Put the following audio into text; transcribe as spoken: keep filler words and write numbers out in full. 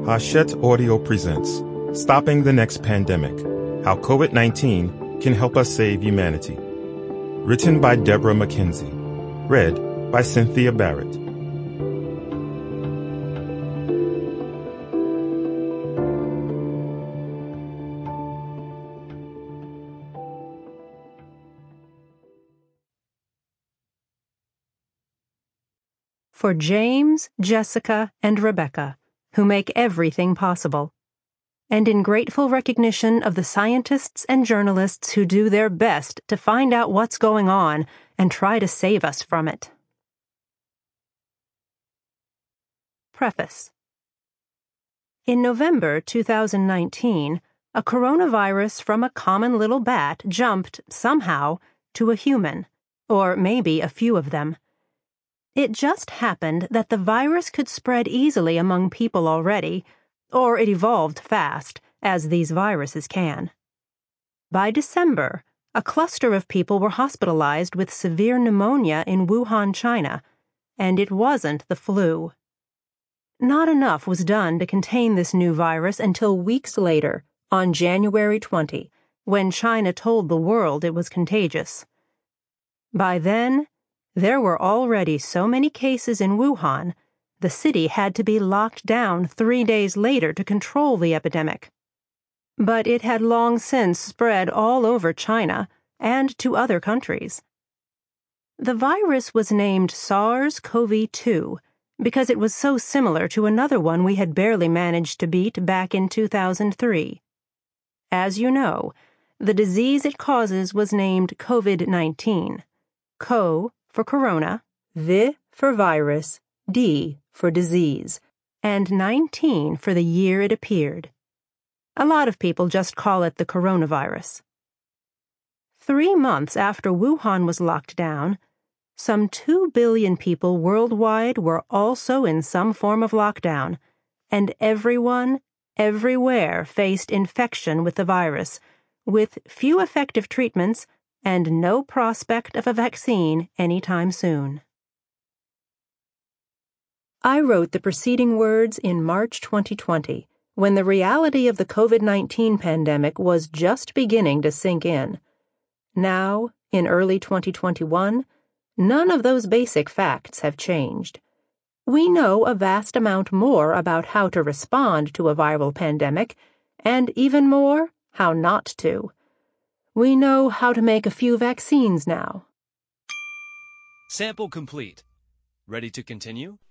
Hachette Audio presents Stopping the Next Pandemic, How COVID nineteen Can Help Us Save Humanity. Written by Deborah McKenzie. Read by Cynthia Barrett. For James, Jessica, and Rebecca, who make everything possible, and in grateful recognition of the scientists and journalists who do their best to find out what's going on and try to save us from it. Preface. In November two thousand nineteen, a coronavirus from a common little bat jumped, somehow, to a human, or maybe a few of them. It just happened that the virus could spread easily among people already, or it evolved fast, as these viruses can. By December, a cluster of people were hospitalized with severe pneumonia in Wuhan, China, and it wasn't the flu. Not enough was done to contain this new virus until weeks later, on January twentieth, when China told the world it was contagious. By then, there were already so many cases in Wuhan, the city had to be locked down three days later to control the epidemic. But it had long since spread all over China and to other countries. The virus was named SARS-C o V two because it was so similar to another one we had barely managed to beat back in two thousand three. As you know, the disease it causes was named COVID nineteen. Co for corona, V for virus, D for disease, and nineteen for the year it appeared. A lot of people just call it the coronavirus. Three months after Wuhan was locked down, some two billion people worldwide were also in some form of lockdown, and everyone, everywhere faced infection with the virus, with few effective treatments and no prospect of a vaccine anytime soon. I wrote the preceding words in March twenty twenty, when the reality of the COVID nineteen pandemic was just beginning to sink in. Now, in early twenty twenty-one, none of those basic facts have changed. We know a vast amount more about how to respond to a viral pandemic, and even more, how not to. We know how to make a few vaccines now. Sample complete. Ready to continue?